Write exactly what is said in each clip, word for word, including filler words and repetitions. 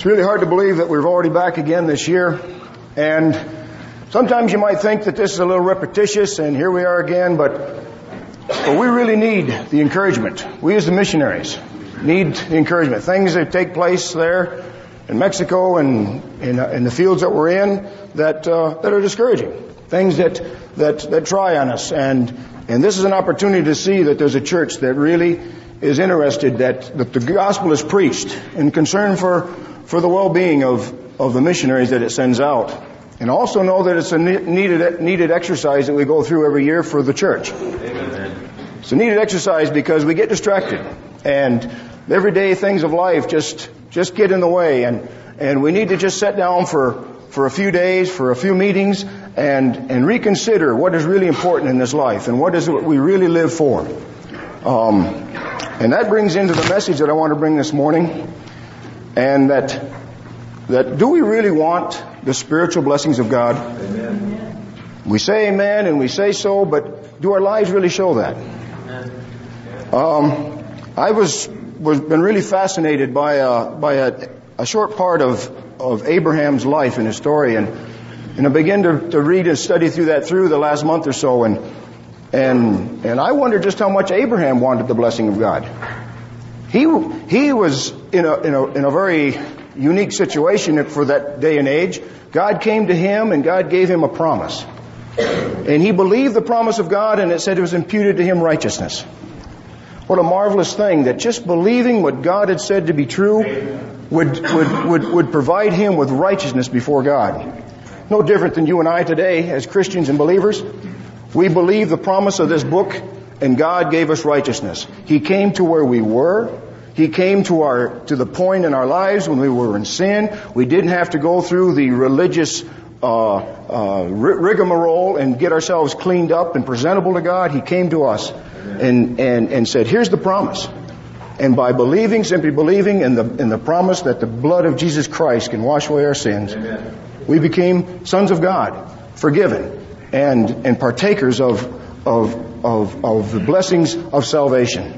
It's really hard to believe that we're already back again this year. And sometimes you might think that this is a little repetitious and here we are again, but, but we really need the encouragement. We as the missionaries need the encouragement. Things that take place there in Mexico and in, uh, in the fields that we're in that uh, that are discouraging. Things that, that, that try on us. And, and this is an opportunity to see that there's a church that really is interested that, that the gospel is preached and concerned for for the well-being of, of the missionaries that it sends out. And also know that it's a needed needed exercise that we go through every year for the church. Amen. It's a needed exercise because we get distracted. And everyday things of life just just get in the way. And, and we need to just sit down for, for a few days, for a few meetings, and, and reconsider what is really important in this life and what is it we really live for. Um, and that brings into the message that I want to bring this morning. And that, that do we really want the spiritual blessings of God? Amen. We say amen and we say so, but do our lives really show that? Um, I was, was been really fascinated by a, by a, a short part of, of Abraham's life and his story. And, and I began to, to read and study through that through the last month or so. And, and, and I wondered just how much Abraham wanted the blessing of God. He he was in a in a in a very unique situation for that day and age. God came to him and God gave him a promise. And he believed the promise of God, and it said it was imputed to him righteousness. What a marvelous thing that just believing what God had said to be true would would would, would provide him with righteousness before God. No different than you and I today as Christians and believers. We believe the promise of this book, and God gave us righteousness. He came to where we were. He came to our to the point in our lives when we were in sin. We didn't have to go through the religious uh, uh, rigmarole and get ourselves cleaned up and presentable to God. He came to us and and and said, "Here's the promise." And by believing, simply believing in the in the promise that the blood of Jesus Christ can wash away our sins, Amen. We became sons of God, forgiven, and and partakers of of of of the blessings of salvation.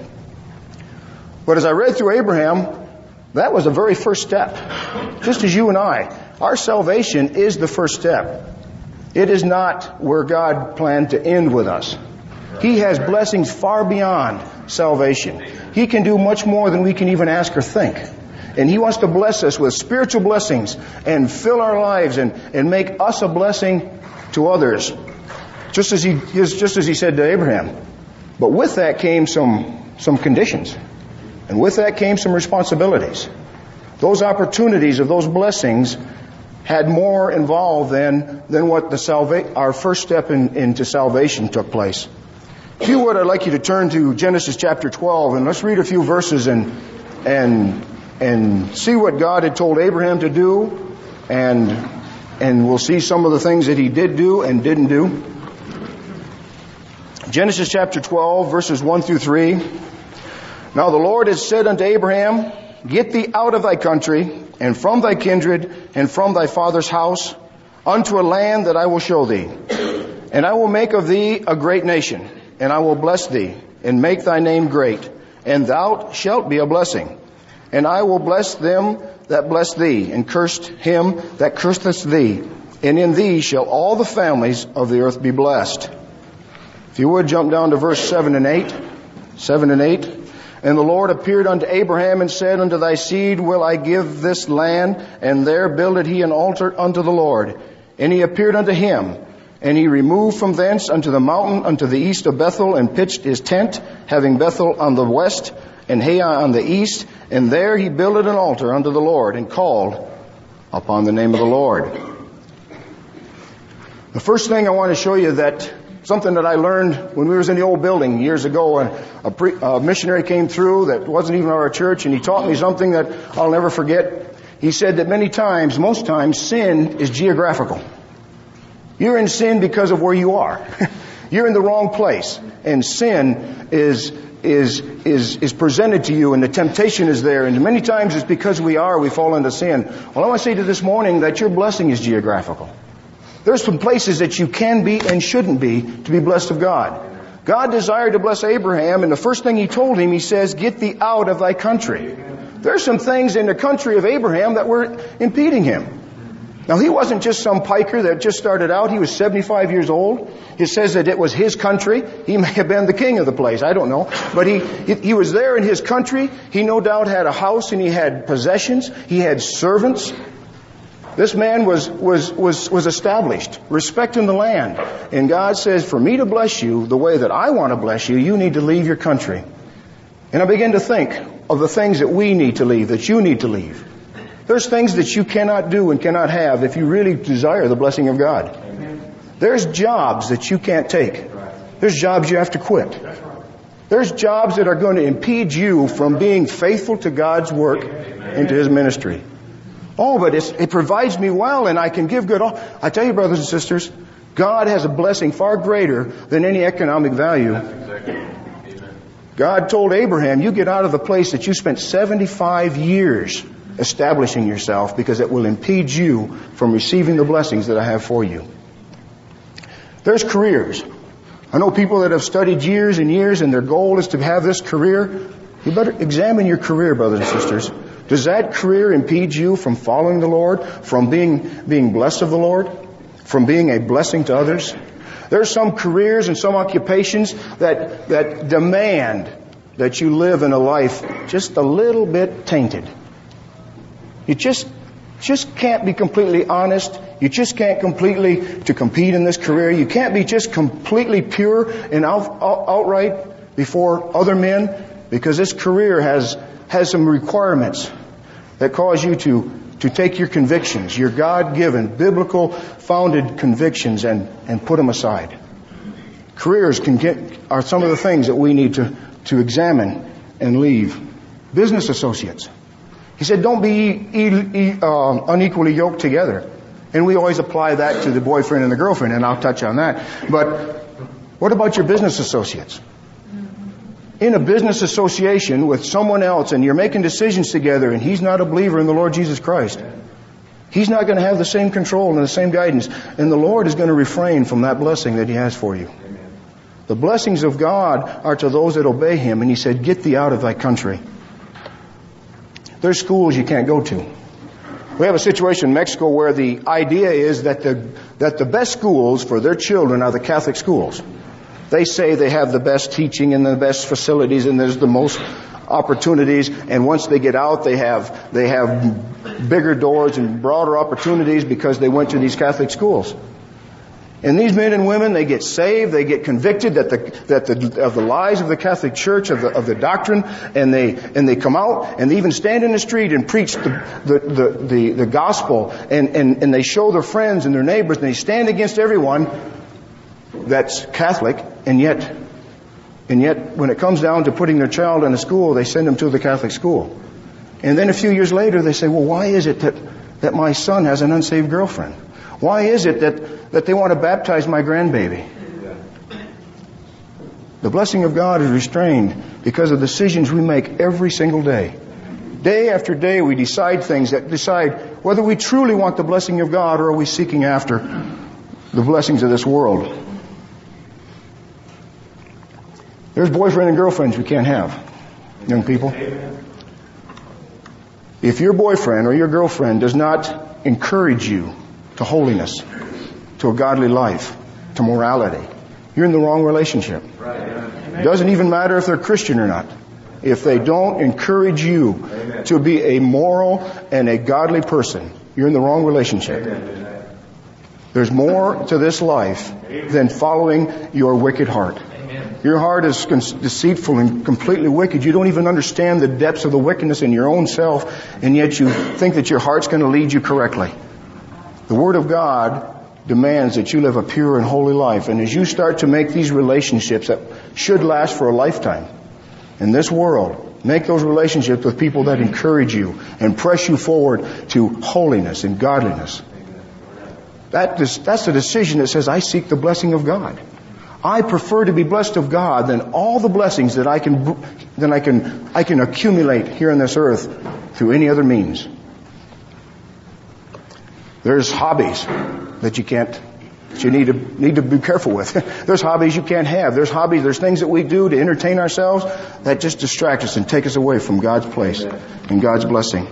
But as I read through Abraham, that was the very first step. Just as you and I, our salvation is the first step. It is not where God planned to end with us. He has blessings far beyond salvation. He can do much more than we can even ask or think. And He wants to bless us with spiritual blessings and fill our lives and, and make us a blessing to others. Just as he just as he said to Abraham. But with that came some some conditions. And with that came some responsibilities. Those opportunities of those blessings had more involved than than what the salva- our first step in, into salvation took place. If you would, I'd like you to turn to Genesis chapter twelve and let's read a few verses and and and see what God had told Abraham to do, and and we'll see some of the things that he did do and didn't do. Genesis chapter twelve, verses one through three. Now the Lord has said unto Abraham, Get thee out of thy country, and from thy kindred, and from thy father's house, unto a land that I will show thee. And I will make of thee a great nation, and I will bless thee, and make thy name great, and thou shalt be a blessing. And I will bless them that bless thee, and curse him that curseth thee. And in thee shall all the families of the earth be blessed. If you would, jump down to verse seven and eight. Seven and eight. And the Lord appeared unto Abraham and said, Unto thy seed will I give this land, and there builded he an altar unto the Lord. And he appeared unto him, and he removed from thence unto the mountain unto the east of Bethel, and pitched his tent, having Bethel on the west, and Hai on the east. And there he builded an altar unto the Lord, and called upon the name of the Lord. The first thing I want to show you that something that I learned when we was in the old building years ago, and a, pre, a missionary came through that wasn't even our church, and he taught me something that I'll never forget. He said that many times, most times, sin is geographical. You're in sin because of where you are. You're in the wrong place, and sin is is is is presented to you, and the temptation is there, and many times it's because we are, we fall into sin. Well, I want to say to you this morning that your blessing is geographical. There's some places that you can be and shouldn't be to be blessed of God. God desired to bless Abraham, and the first thing He told him, He says, Get thee out of thy country. There's some things in the country of Abraham that were impeding him. Now, he wasn't just some piker that just started out. He was seventy-five years old. It says that it was his country. He may have been the king of the place. I don't know. But he, he was there in his country. He no doubt had a house and he had possessions. He had servants. This man was, was, was, was established, respecting the land. And God says, for me to bless you the way that I want to bless you, you need to leave your country. And I begin to think of the things that we need to leave, that you need to leave. There's things that you cannot do and cannot have if you really desire the blessing of God. Amen. There's jobs that you can't take. There's jobs you have to quit. There's jobs that are going to impede you from being faithful to God's work and to His ministry. Oh, but it's, it provides me well and I can give good. I tell you, brothers and sisters, God has a blessing far greater than any economic value. God told Abraham, you get out of the place that you spent seventy-five years establishing yourself, because it will impede you from receiving the blessings that I have for you. There's careers. I know people that have studied years and years and their goal is to have this career. You better examine your career, brothers and sisters. Does that career impede you from following the Lord, from being, being blessed of the Lord, from being a blessing to others? There's some careers and some occupations that, that demand that you live in a life just a little bit tainted. You just, just can't be completely honest. You just can't completely to compete in this career. You can't be just completely pure and out, out, outright before other men, because this career has, has some requirements that cause you to, to take your convictions, your God-given, biblical founded convictions, and, and put them aside. Careers can get, are some of the things that we need to, to examine and leave. Business associates. He said, don't be e- e- uh, unequally yoked together. And we always apply that to the boyfriend and the girlfriend, and I'll touch on that. But what about your business associates? In a business association with someone else, and you're making decisions together, and he's not a believer in the Lord Jesus Christ, he's not going to have the same control and the same guidance. And the Lord is going to refrain from that blessing that He has for you. The blessings of God are to those that obey Him. And He said, get thee out of thy country. There's schools you can't go to. We have a situation in Mexico where the idea is that the that the best schools for their children are the Catholic schools. They say they have the best teaching and the best facilities and there's the most opportunities, and once they get out they have they have bigger doors and broader opportunities because they went to these Catholic schools. And these men and women, they get saved, they get convicted that the, that the, of the lies of the Catholic Church, of the, of the doctrine, and they, and they come out and they even stand in the street and preach the, the, the, the, the gospel, and, and, and they show their friends and their neighbors, and they stand against everyone that's Catholic, and yet, and yet when it comes down to putting their child in a school, they send them to the Catholic school. And then a few years later they say, well, why is it that, that my son has an unsaved girlfriend? Why is it that, that they want to baptize my grandbaby? The blessing of God is restrained because of decisions we make every single day. Day after day we decide things that decide whether we truly want the blessing of God or are we seeking after the blessings of this world. There's boyfriend and girlfriends we can't have, young people. If your boyfriend or your girlfriend does not encourage you to holiness, to a godly life, to morality, you're in the wrong relationship. It doesn't even matter if they're Christian or not. If they don't encourage you Amen. To be a moral and a godly person, you're in the wrong relationship. Amen. There's more to this life than following your wicked heart. Amen. Your heart is deceitful and completely wicked. You don't even understand the depths of the wickedness in your own self, and yet you think that your heart's going to lead you correctly. The Word of God demands that you live a pure and holy life. And as you start to make these relationships that should last for a lifetime in this world, make those relationships with people that encourage you and press you forward to holiness and godliness. That is, that's the decision that says, I seek the blessing of God. I prefer to be blessed of God than all the blessings that I can, than I can, I can accumulate here on this earth through any other means. There's hobbies that you can't that you need to need to be careful with. There's hobbies you can't have. There's hobbies, there's things that we do to entertain ourselves that just distract us and take us away from God's place and God's blessing.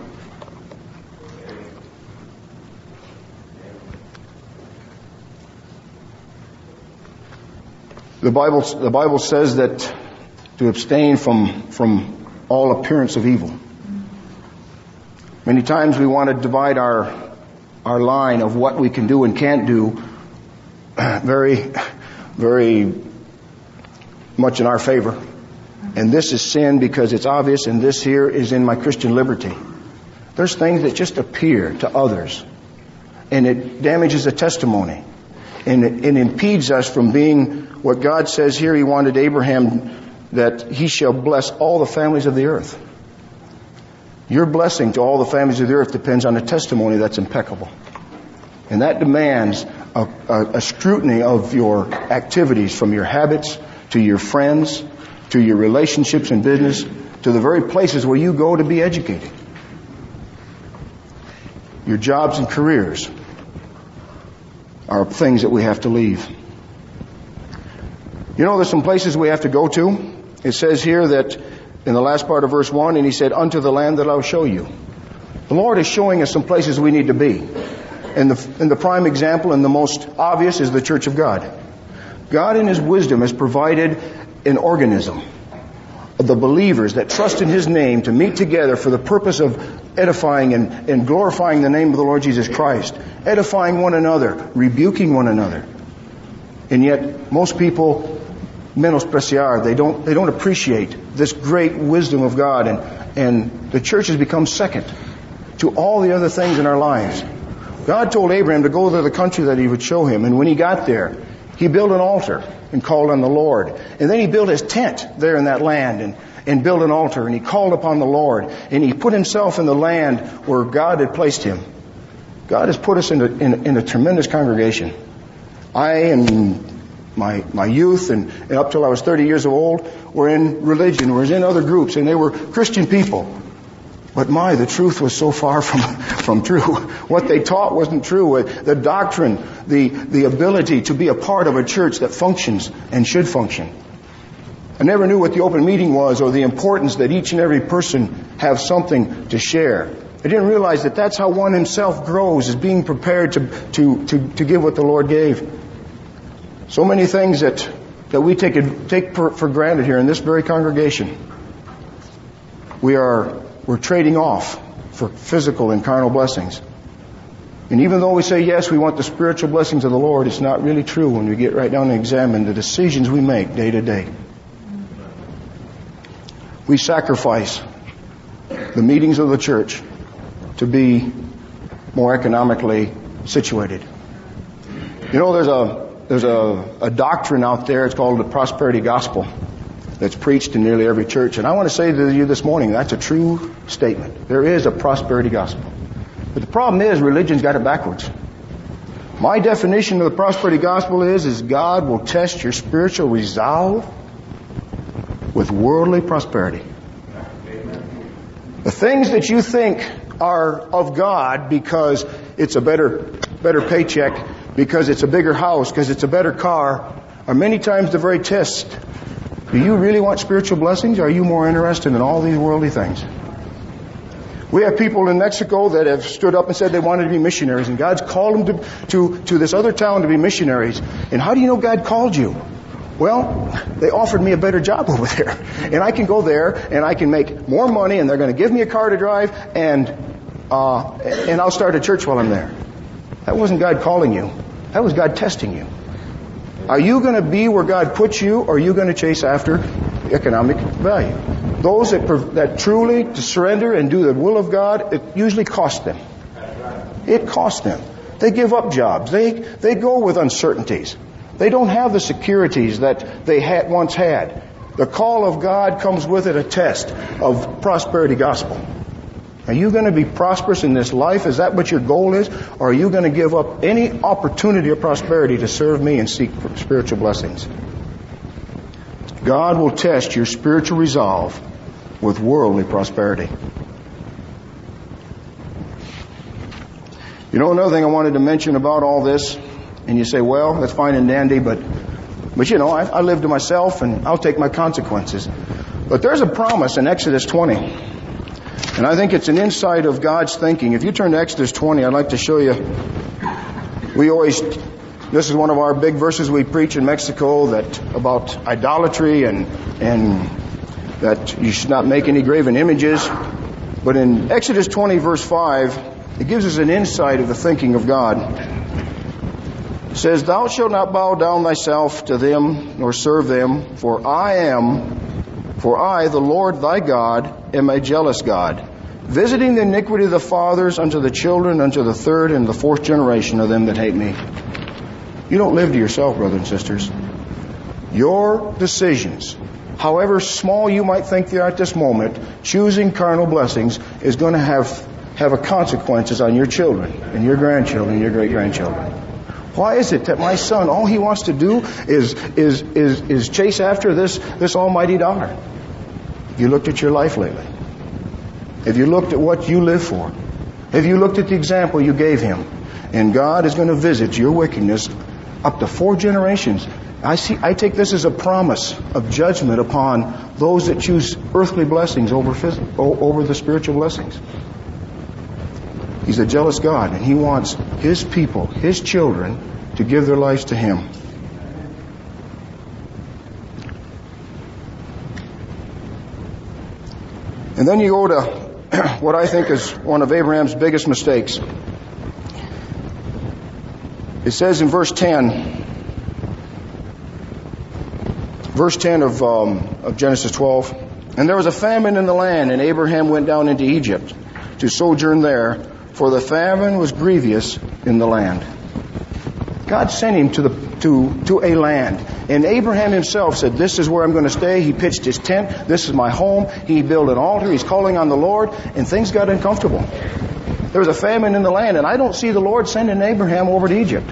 The Bible the Bible says that to abstain from from all appearance of evil. Many times we want to divide our our line of what we can do and can't do very, very much in our favor. And this is sin because it's obvious, and this here is in my Christian liberty. There's things that just appear to others, and it damages the testimony. And it, it impedes us from being what God says here. He wanted Abraham that he shall bless all the families of the earth. Your blessing to all the families of the earth depends on a testimony that's impeccable. And that demands a, a, a scrutiny of your activities, from your habits to your friends to your relationships in business to the very places where you go to be educated. Your jobs and careers are things that we have to leave. You know, there's some places we have to go to. It says here that in the last part of verse one, and he said, unto the land that I'll show you. The Lord is showing us some places we need to be. And the, and the prime example and the most obvious is the church of God. God in His wisdom has provided an organism of the believers that trust in His name to meet together for the purpose of edifying and, and glorifying the name of the Lord Jesus Christ, edifying one another, rebuking one another. And yet, most people menospreciar. They don't, they don't appreciate this great wisdom of God, and, and the church has become second to all the other things in our lives. God told Abraham to go to the country that He would show him, and when he got there, he built an altar and called on the Lord. And then he built his tent there in that land and, and built an altar, and he called upon the Lord, and he put himself in the land where God had placed him. God has put us in a, in, in a tremendous congregation. I and My my youth and, and up till I was thirty years old were in religion, was in other groups, and they were Christian people. But my, the truth was so far from from true. What they taught wasn't true. The doctrine, the the ability to be a part of a church that functions and should function. I never knew what the open meeting was, or the importance that each and every person have something to share. I didn't realize that that's how one himself grows, is being prepared to to to, to give what the Lord gave. So many things that, that we take take for, for granted here in this very congregation. We are we're trading off for physical and carnal blessings. And even though we say yes, we want the spiritual blessings of the Lord, it's not really true when we get right down and examine the decisions we make day to day. We sacrifice the meetings of the church to be more economically situated. You know, there's a There's a, a doctrine out there, it's called the prosperity gospel, that's preached in nearly every church. And I want to say to you this morning, that's a true statement. There is a prosperity gospel. But the problem is, religion's got it backwards. My definition of the prosperity gospel is, is God will test your spiritual resolve with worldly prosperity. The things that you think are of God because it's a better, better paycheck, because it's a bigger house, because it's a better car, are many times the very test. Do you really want spiritual blessings, or are you more interested in all these worldly things? We have people in Mexico that have stood up and said they wanted to be missionaries, and God's called them to, to, to this other town to be missionaries. And how do you know God called you? Well, they offered me a better job over there. And I can go there, and I can make more money, and they're going to give me a car to drive, and uh, and I'll start a church while I'm there. That wasn't God calling you. That was God testing you. Are you going to be where God puts you, or are you going to chase after economic value? Those that, that truly surrender and do the will of God, it usually costs them. It costs them. They give up jobs. They, they go with uncertainties. They don't have the securities that they had once had. The call of God comes with it a test of prosperity gospel. Are you going to be prosperous in this life? Is that what your goal is? Or are you going to give up any opportunity of prosperity to serve me and seek spiritual blessings? God will test your spiritual resolve with worldly prosperity. You know, another thing I wanted to mention about all this And you say, well, that's fine and dandy, but, but you know, I, I live to myself and I'll take my consequences. But there's a promise in Exodus twenty. And I think it's an insight of God's thinking. If you turn to Exodus twenty, I'd like to show you. We always, this is one of our big verses we preach in Mexico, that about idolatry and, and that you should not make any graven images. But in Exodus twenty verse five, it gives us an insight of the thinking of God. It says, thou shalt not bow down thyself to them, nor serve them, for I am, for I, the Lord thy God, am a jealous God, visiting the iniquity of the fathers unto the children, unto the third and the fourth generation of them that hate me. You don't live to yourself, brothers and sisters. Your decisions, however small you might think they are at this moment, choosing carnal blessings is going to have, have a consequences on your children and your grandchildren and your great-grandchildren. Why is it that my son, all he wants to do is is is is chase after this this almighty dollar? Have you looked at your life lately? Have you looked at what you live for? Have you looked at the example you gave him? And God is going to visit your wickedness up to four generations. I see. I take this as a promise of judgment upon those that choose earthly blessings over phys- over the spiritual blessings. He's a jealous God, and He wants His people, His children, to give their lives to Him. And then you go to what I think is one of Abraham's biggest mistakes. It says in verse ten, verse ten of, um, of Genesis twelve, and there was a famine in the land, and Abraham went down into Egypt to sojourn there, for the famine was grievous in the land. God sent him to the to to a land. And Abraham himself said, this is where I'm going to stay. He pitched his tent. This is my home. He built an altar. He's calling on the Lord. And things got uncomfortable. There was a famine in the land. And I don't see the Lord sending Abraham over to Egypt.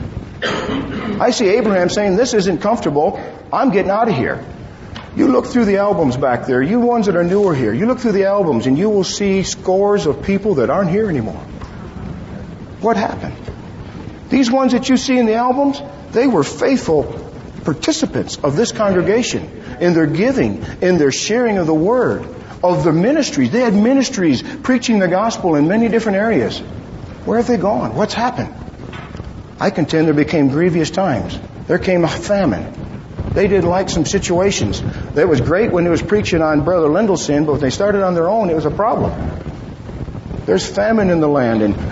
I see Abraham saying, this isn't comfortable. I'm getting out of here. You look through the albums back there. You ones that are newer here. You look through the albums and you will see scores of people that aren't here anymore. What happened? These ones that you see in the albums, they were faithful participants of this congregation in their giving, in their sharing of the Word, of the ministries. They had ministries preaching the gospel in many different areas. Where have they gone? What's happened? I contend there became grievous times. There came a famine. They didn't like some situations. That was great when it was preaching on Brother Lindel's sin, but when they started on their own, it was a problem. There's famine in the land, and,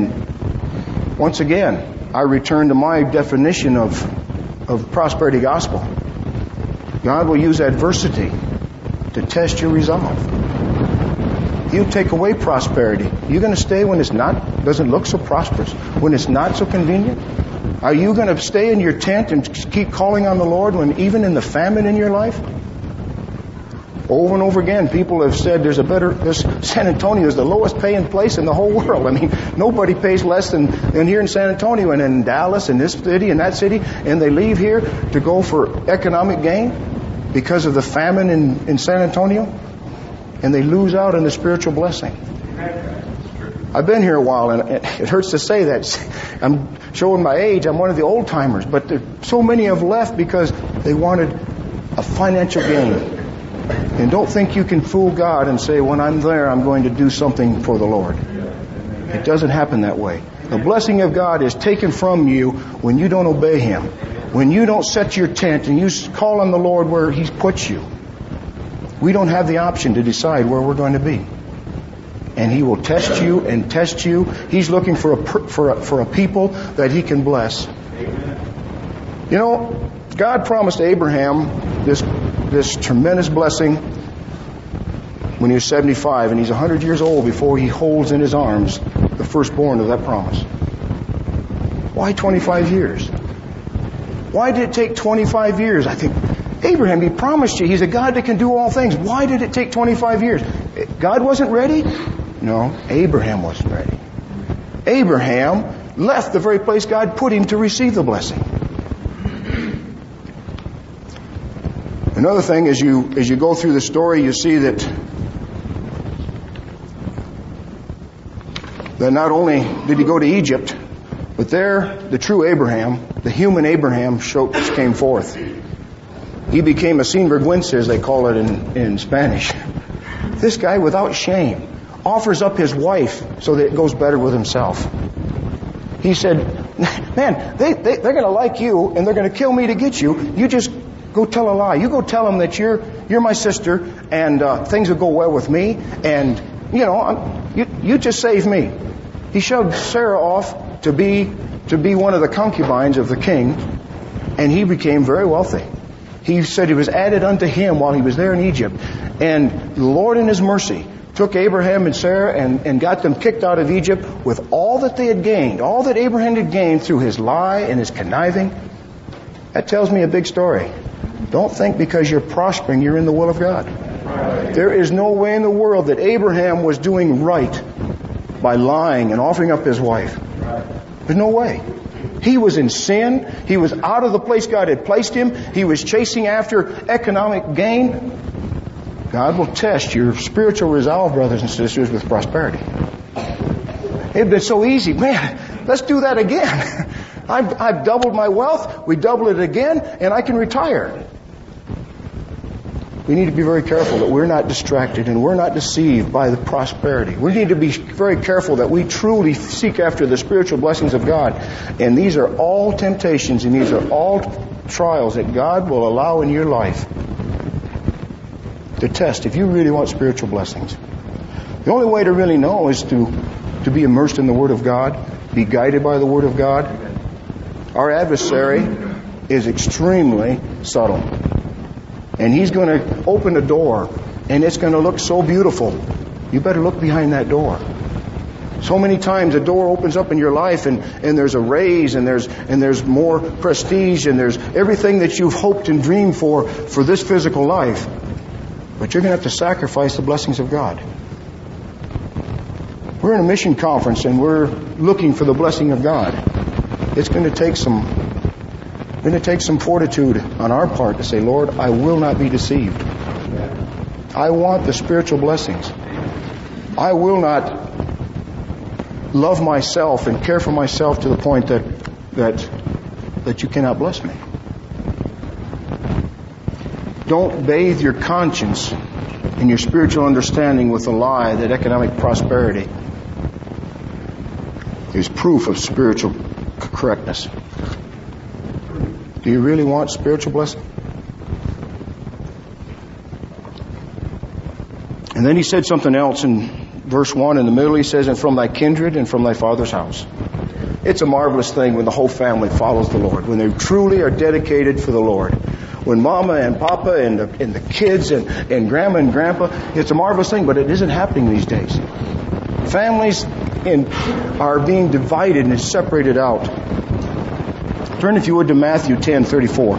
and once again, I return to my definition of, of prosperity gospel. God will use adversity to test your resolve. He'll take away prosperity. You're going to stay when it's not, doesn't look so prosperous, when it's not so convenient? Are you going to stay in your tent and keep calling on the Lord when even in the famine in your life? Over and over again, people have said there's a better, this San Antonio is the lowest paying place in the whole world. I mean, nobody pays less than, than here in San Antonio and in Dallas and this city and that city, and they leave here to go for economic gain because of the famine in, in San Antonio, and they lose out on the spiritual blessing. I've been here a while, and it hurts to say that. I'm showing my age. I'm one of the old timers, but there, so many have left because they wanted a financial gain. And don't think you can fool God and say, when I'm there, I'm going to do something for the Lord. It doesn't happen that way. The blessing of God is taken from you when you don't obey Him. When you don't set your tent and you call on the Lord where He's put you. We don't have the option to decide where we're going to be. And He will test you and test you. He's looking for a, for a, for a people that He can bless. You know, God promised Abraham this this tremendous blessing when he was seventy-five, and he's one hundred years old before he holds in his arms the firstborn of that promise. Why twenty-five years? Why did it take twenty-five years? I think, Abraham, He promised you. He's a God that can do all things. Why did it take twenty-five years? God wasn't ready? No, Abraham wasn't ready. Abraham left the very place God put him to receive the blessing. Another thing, as you as you go through the story, you see that that not only did he go to Egypt, But there, the true Abraham, the human Abraham, came forth. He became a sinvergüenza, as they call it in, in Spanish. This guy, without shame, offers up his wife so that it goes better with himself. He said, man, they, they, they're going to like you and they're going to kill me to get you. You just go tell a lie. You go tell them that you're you're my sister and uh, things will go well with me. And, you know, I'm, you, you just save me. He shoved Sarah off to be to be one of the concubines of the king, and he became very wealthy. He said it was added unto him while he was there in Egypt. And the Lord in His mercy took Abraham and Sarah and, and got them kicked out of Egypt with all that they had gained, all that Abraham had gained through his lie and his conniving. That tells me a big story. Don't think because you're prospering you're in the will of God. There is no way in the world that Abraham was doing right by lying and offering up his wife. There's no way. He was in sin. He was out of the place God had placed him. He was chasing after economic gain. God will test your spiritual resolve, brothers and sisters, with prosperity. It'd been so easy. Man, let's do that again. I've, I've doubled my wealth. We double it again, and I can retire. We need to be very careful that we're not distracted and we're not deceived by the prosperity. We need to be very careful that we truly seek after the spiritual blessings of God. And these are all temptations and these are all trials that God will allow in your life to test if you really want spiritual blessings. The only way to really know is to, to be immersed in the Word of God, be guided by the Word of God. Our adversary is extremely subtle. And he's going to open a door, and it's going to look so beautiful. You better look behind that door. So many times a door opens up in your life, and, and there's a raise, and there's and there's more prestige, and there's everything that you've hoped and dreamed for for this physical life. But you're going to have to sacrifice the blessings of God. We're in a mission conference, and we're looking for the blessing of God. It's going to take some. It's going to take some fortitude on our part to say, Lord, I will not be deceived. I want the spiritual blessings. I will not love myself and care for myself to the point that that that you cannot bless me. Don't bathe your conscience and your spiritual understanding with the lie that economic prosperity is proof of spiritual correctness. Do you really want spiritual blessing? And then he said something else in verse one in the middle. He says, and from thy kindred and from thy father's house. It's a marvelous thing when the whole family follows the Lord, when they truly are dedicated for the Lord. When mama and papa and the, and the kids and, and grandma and grandpa, it's a marvelous thing, but it isn't happening these days. Families in, are being divided and separated out. Turn, if you would, to Matthew ten thirty-four.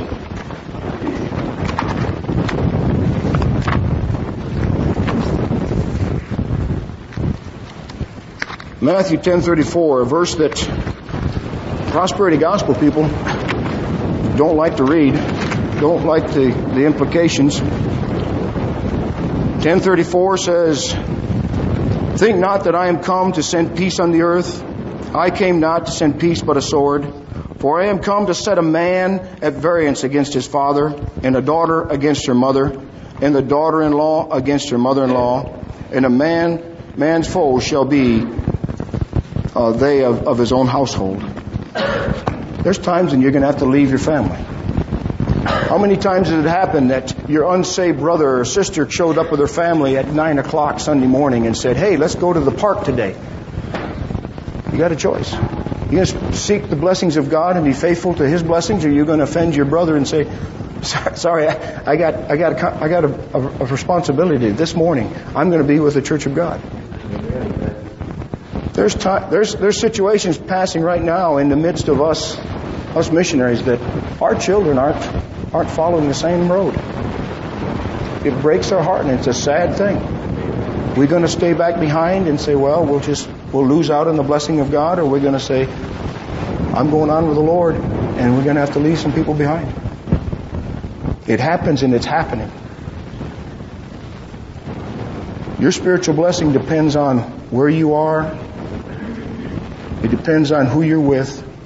Matthew ten thirty-four, a verse that prosperity gospel people don't like to read, don't like the, the implications. ten thirty-four says, think not that I am come to send peace on the earth. I came not to send peace but a sword. For I am come to set a man at variance against his father, and a daughter against her mother, and the daughter-in-law against her mother-in-law, and a man man's foes shall be uh, they of, of his own household. There's times when you're going to have to leave your family. How many times has it happened that your unsaved brother or sister showed up with their family at nine o'clock Sunday morning and said, hey, let's go to the park today? You got a choice. You're going to seek the blessings of God and be faithful to His blessings, or you're going to offend your brother and say, sorry, I, I got I got, a, I got a, a, a responsibility this morning. I'm going to be with the Church of God. There's time, there's there's situations passing right now in the midst of us, us missionaries, that our children aren't aren't following the same road. It breaks our heart, and it's a sad thing. We're going to stay back behind and say, well, we'll just we'll lose out on the blessing of God, or we're going to say, I'm going on with the Lord, and we're going to have to leave some people behind. It happens, and it's happening. Your spiritual blessing depends on where you are. It depends on who you're with.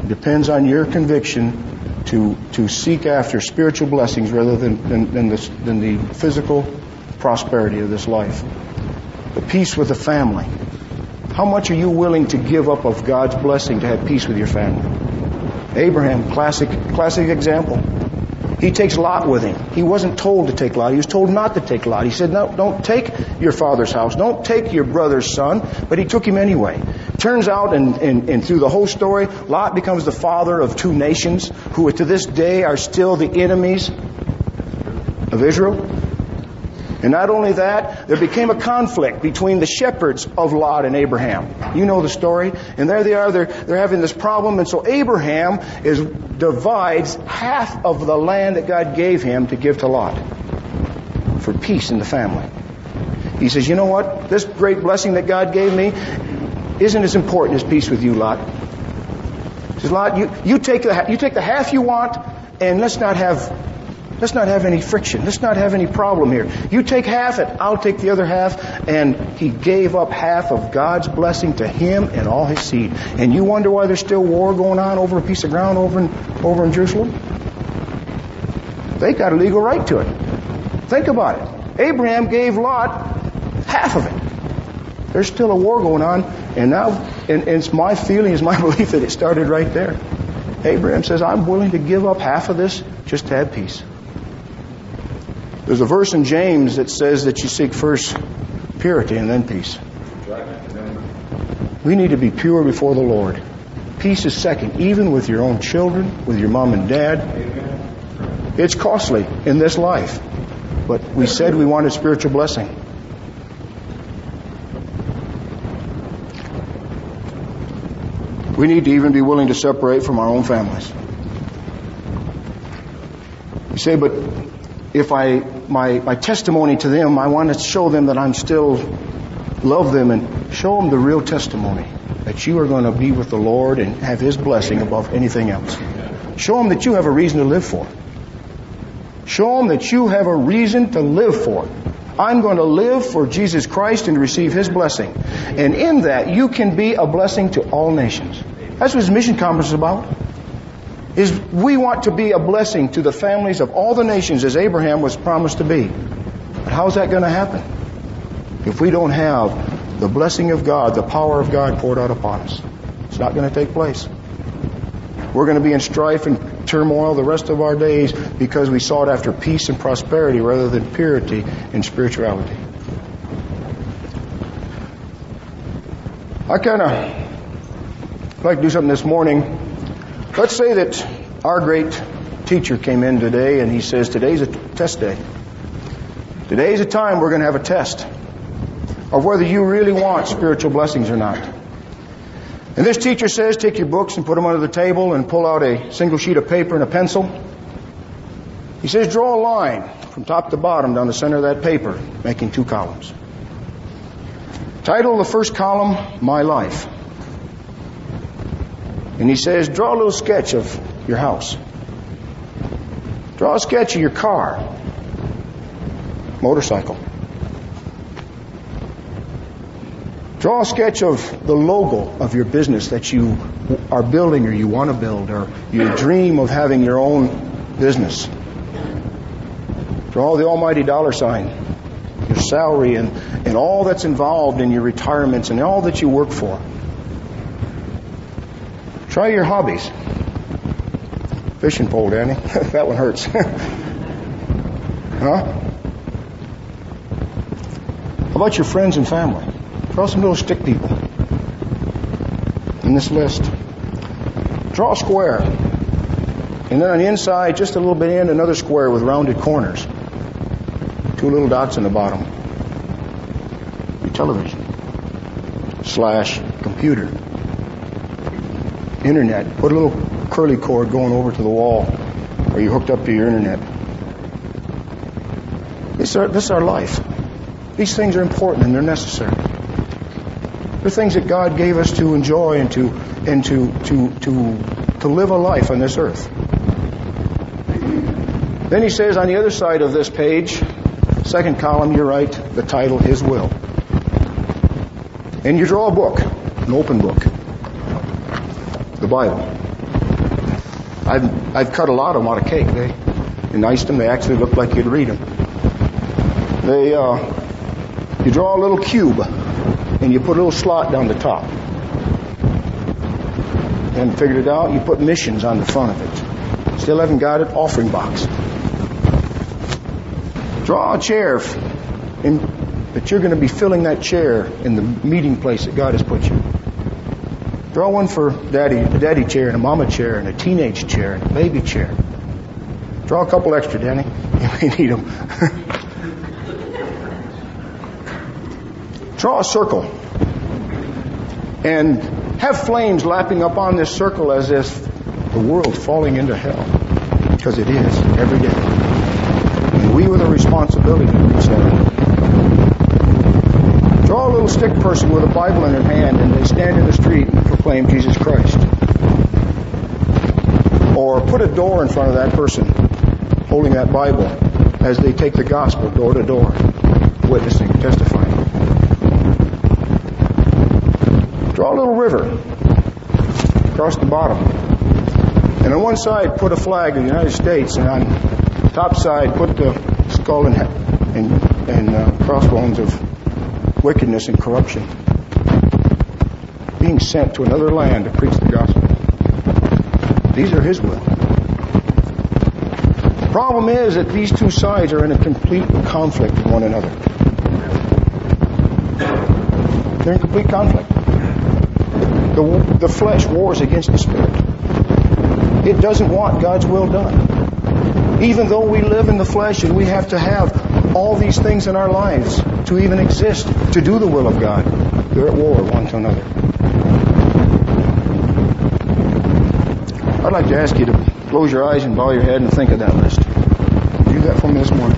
It depends on your conviction to to seek after spiritual blessings rather than than, than, the, than the physical prosperity of this life. The peace with the family. How much are you willing to give up of God's blessing to have peace with your family? Abraham, classic classic example. He takes Lot with him. He wasn't told to take Lot. He was told not to take Lot. He said, no, don't take your father's house. Don't take your brother's son. But he took him anyway. Turns out, and, and, and through the whole story, Lot becomes the father of two nations who to this day are still the enemies of Israel. And not only that, there became a conflict between the shepherds of Lot and Abraham. You know the story. And there they are, they're, they're having this problem. And so Abraham is divides half of the land that God gave him to give to Lot for peace in the family. He says, you know what? This great blessing that God gave me isn't as important as peace with you, Lot. He says, Lot, you, you, take the, you take the half you want, and let's not have... Let's not have any friction. Let's not have any problem here. You take half it, I'll take the other half. And he gave up half of God's blessing to him and all his seed. And you wonder why there's still war going on over a piece of ground over in, over in Jerusalem? They got a legal right to it. Think about it. Abraham gave Lot half of it. There's still a war going on. And now, and, and it's my feeling, it's my belief that it started right there. Abraham says, I'm willing to give up half of this just to have peace. There's a verse in James that says that you seek first purity and then peace. We need to be pure before the Lord. Peace is second, even with your own children, with your mom and dad. It's costly in this life. But we said we wanted spiritual blessing. We need to even be willing to separate from our own families. You say, but if I, my, my testimony to them, I want to show them that I'm still love them and show them the real testimony that you are going to be with the Lord and have His blessing above anything else. Show them that you have a reason to live for. Show them that you have a reason to live for. I'm going to live for Jesus Christ and receive His blessing. And in that, you can be a blessing to all nations. That's what His mission conference is about. Is we want to be a blessing to the families of all the nations as Abraham was promised to be. But how's that going to happen? If we don't have the blessing of God, the power of God poured out upon us. It's not going to take place. We're going to be in strife and turmoil the rest of our days because we sought after peace and prosperity rather than purity and spirituality. I kind of like to do something this morning. Let's say that our great teacher came in today and he says, today's a test day. Today's a time we're going to have a test of whether you really want spiritual blessings or not. And this teacher says, take your books and put them under the table and pull out a single sheet of paper and a pencil. He says, draw a line from top to bottom down the center of that paper, making two columns. Title of the first column, My Life. And he says, draw a little sketch of your house. Draw a sketch of your car, motorcycle. Draw a sketch of the logo of your business that you are building or you want to build, or you dream of having your own business. Draw the almighty dollar sign, your salary and, and all that's involved in your retirements and all that you work for. Try your hobbies. Fishing pole, Danny. That one hurts. Huh? How about your friends and family? Draw some little stick people in this list. Draw a square. And then on the inside, just a little bit in, another square with rounded corners. Two little dots in the bottom. Your television. Slash computer. Internet. Put a little curly cord going over to the wall where you hooked up to your internet. This is our, this is our life. These things are important and they're necessary. They're things that God gave us to enjoy and to and to to to to live a life on this earth. Then he says on the other side of this page, second column, you write the title, His Will. And you draw a book, an open book. The Bible. I've, I've cut a lot of them out of cake. They, and iced them. They actually look like you'd read them. They, uh, you draw a little cube and you put a little slot down the top. And figured it out, you put missions on the front of it. Still haven't got it, offering box. Draw a chair in, that you're going to be filling that chair in the meeting place that God has put you. Draw one for daddy, a daddy chair and a mama chair and a teenage chair and a baby chair. Draw a couple extra, Danny. You may need them. Draw a circle. And have flames lapping up on this circle as if the world's falling into hell. Because it is, every day. And we with a responsibility to reach that. Draw a little stick person with a Bible in their hand and they stand in the street and proclaim Jesus Christ. Or put a door in front of that person holding that Bible as they take the gospel door to door, witnessing, testifying. Draw a little river across the bottom. And on one side put a flag of the United States, and on the top side put the skull and, and, and uh, crossbones of wickedness and corruption. Being sent to another land to preach the gospel. These are His will. The problem is that these two sides are in a complete conflict with one another. They're in complete conflict. The, the flesh wars against the spirit. It doesn't want God's will done. Even though we live in the flesh and we have to have all these things in our lives to even exist, to do the will of God, they're at war one to another. I'd like to ask you to close your eyes and bow your head and think of that list. Do that for me this morning.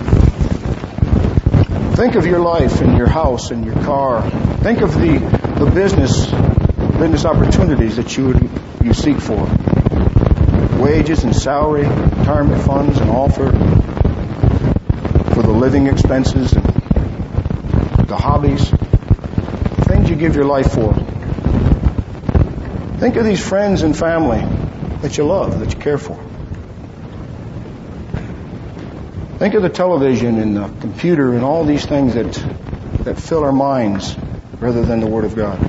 Think of your life and your house and your car. Think of the, the business business opportunities that you would, you seek for. Wages and salary, retirement funds, and all for, for the living expenses and the hobbies, things you give your life for. Think of these friends and family that you love, that you care for. Think of the television and the computer and all these things that that fill our minds rather than the Word of God.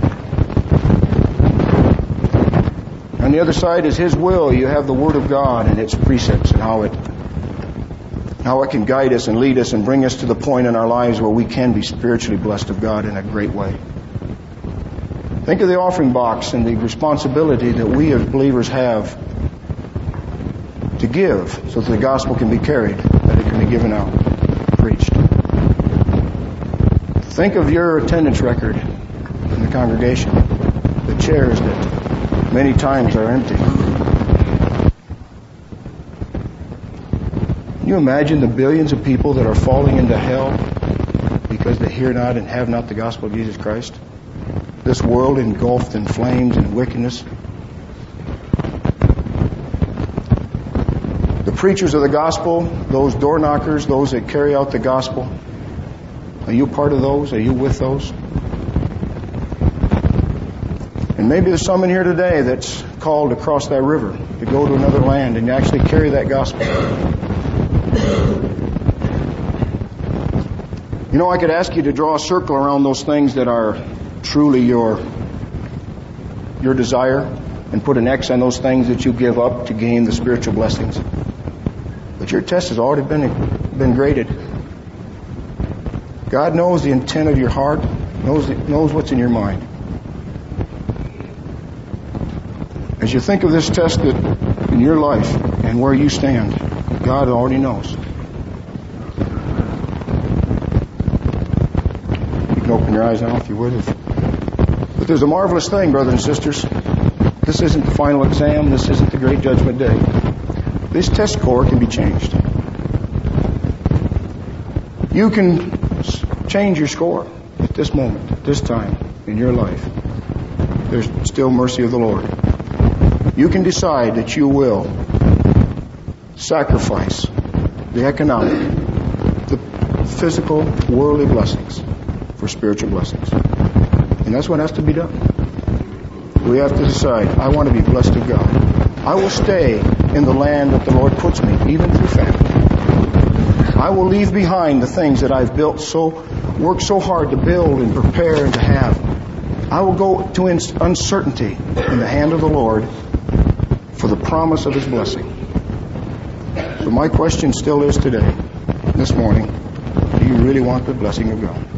On the other side is His will. You have the Word of God and its precepts and how it how it can guide us and lead us and bring us to the point in our lives where we can be spiritually blessed of God in a great way. Think of the offering box and the responsibility that we as believers have to give so that the gospel can be carried, that it can be given out, preached. Think of your attendance record in the congregation, the chairs that many times are empty. Can you imagine the billions of people that are falling into hell because they hear not and have not the gospel of Jesus Christ? This world engulfed in flames and wickedness. The preachers of the gospel, those door knockers, those that carry out the gospel, are you part of those? Are you with those? And maybe there's some in here today that's called to cross that river, to go to another land and actually carry that gospel. You know, I could ask you to draw a circle around those things that are truly your your desire and put an X on those things that you give up to gain the spiritual blessings. But your test has already been been graded. God knows the intent of your heart, knows knows what's in your mind. As you think of this test that in your life and where you stand, God already knows. You can open your eyes now if you would. But there's a marvelous thing, brothers and sisters. This isn't the final exam. This isn't the great judgment day. This test score can be changed. You can change your score at this moment, at this time in your life. There's still mercy of the Lord. You can decide that you will sacrifice the economic, the physical, worldly blessings for spiritual blessings. And that's what has to be done. We have to decide, I want to be blessed of God. I will stay in the land that the Lord puts me, even through famine. I will leave behind the things that I've built so, worked so hard to build and prepare and to have. I will go to uncertainty in the hand of the Lord for the promise of His blessing. So my question still is today, this morning, do you really want the blessing of God?